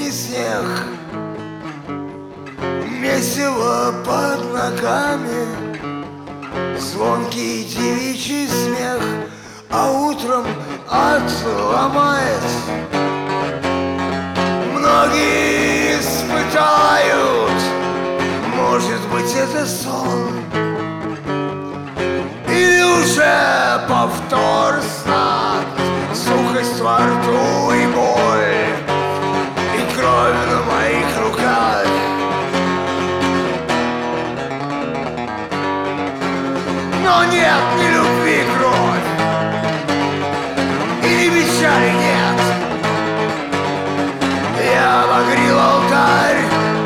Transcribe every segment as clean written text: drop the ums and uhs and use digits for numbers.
весенний снег, месиво под ногами, звонкий девичий смех, а утром ад ломает. Многие испытают, может быть, это сон, или уже повтор сна, сухость во рту и боль, и кровь на моих руках. Но нет ни любви кровь, и ни печали нет. Я обогрел алтарь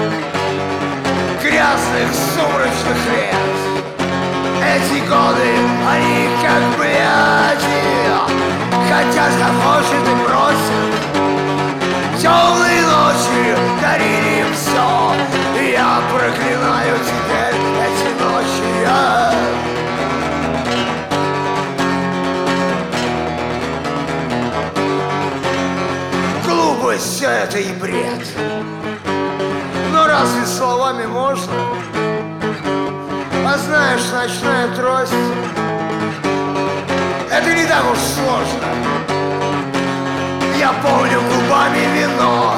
грязных сумрачных лет. Эти годы, они как бляди, хотят, как хочет и просят. Темные ночи дарили им все, и я проклинаю теперь эти ночи. Глупость все это и бред. Но разве словами можно? А знаешь, ночная трость — это не так уж сложно. Я помню губами вино,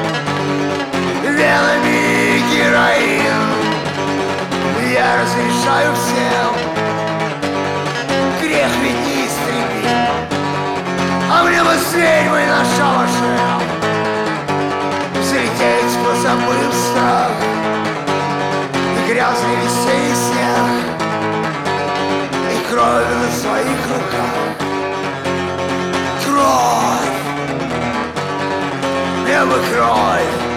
венами героин. Я разрешаю всем, грех ведь неистребим. А мне бы с ведьмой на шалаше взлететь позабыв страх и грязный весенний снег, и кровь на своих руках. Кровь! Мне бы кровь!